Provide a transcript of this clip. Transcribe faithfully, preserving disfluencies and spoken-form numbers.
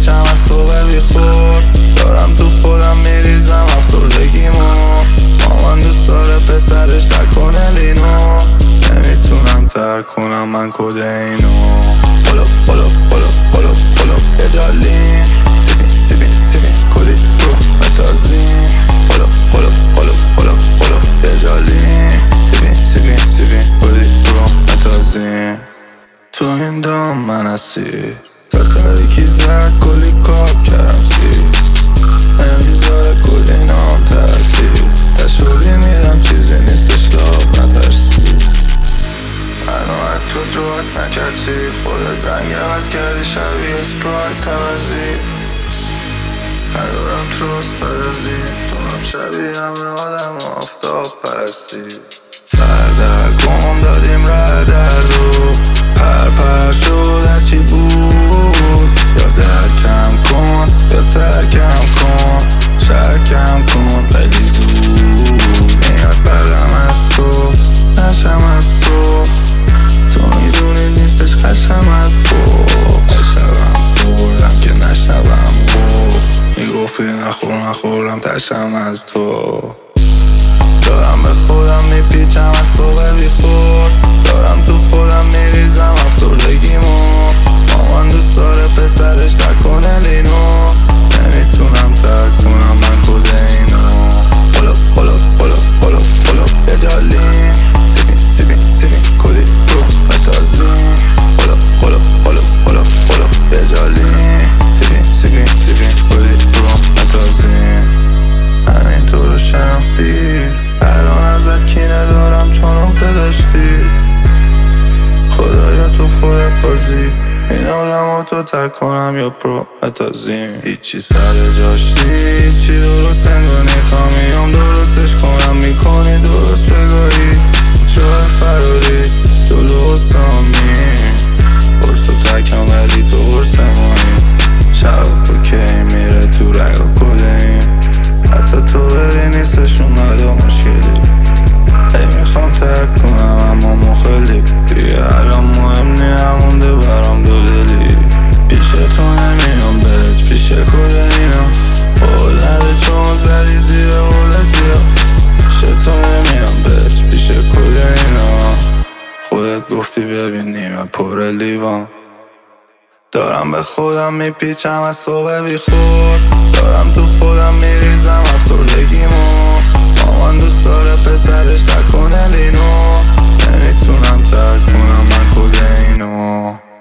میپیچم از صبح بی خور، دارم تو خودم میریزم افسردگیمو. مامان دوست داره پسرش ترک کنه لینو، نمیتونم ترک کنم من کد اینو. قلوب قلوب قلوب قلوب قلوب یه جالین، سیبین سیبین سیبین کدی رو متازین. قلوب قلوب قلوب قلوب قلوب یه جالین، سیبین سیبین سیبین کدی رو متازین. تو این دام من اسیر، تا کاری کی زد کلی کاب کردم سیر، نمیذاره کلی نام ترسید، تشوری میرم چیزی نیستش لاب نترسی. منو از تو جوات نکردی، خودت رنگ عوض کردی شبیه اسپرایت توزی. ندارم تروست برازی، تونم شبیه همه آدم آفتاب پرستی. سردرگم دادیم ره دردو، پر پر شد هرچی بود. یا درکم کن یا ترکم کن، شرکم کن خیلی زود. میاد بلم از تو نشم از تو، تو میدونی نیستش خشم از تو. قشبم خوردم که نشنوم بود، میگفتی نخور نخورم تشم از تو. دارم به خودم میپیچم از صبح بی خور، دارم تو خودم میریزم افسردگیمو. مامان دوست داره پسرش ترک کنه لینو، نمیتونم ترک کنم من کد اینو. قلوب قلوب قلوب قلوب قلوب یه جالین، سیبین سیبین سیبین کدی رو متازین. قلوب قلوب قلوب قلوب قلوب یه جالین، سیبین سیبین سیبین کدی رو متازین. همین تو رو شناختی، الان ازت کینه دارم چون عقده داشتی. خدایا تو خودت بازی، این آدم ها تو ترک کنم یا پرو متازیم. هیچی سر جاش نی، هیچی درست انگانی، تا میام درستش کنم میکنی درست بگاهی. جای فراری جلو سامی، قرص و ترکم ولی تو قرص مایی. شب اوکی میره تو رگ و کدین، حتی تو بری نیستشون ندا مشکلی. ای میخوام ترک کنم اما مخلی، دیگه الان مهم نی نمونده برام دو دلی. پیش تو نمیام بهت پیش کد اینا، قول نده چون زدی زیر قولتی ها. پیش تو نمیام بهت پیش کد اینا، خودت گفتی ببین نیمه پر لیوان. دارم به خودم میپیچم از صبح بی خور، دارم تو خودم میریزم افسردگیمو. مامان دوست داره پسرش ترک کنه لینو، نمیتونم ترک کنم من کد اینو.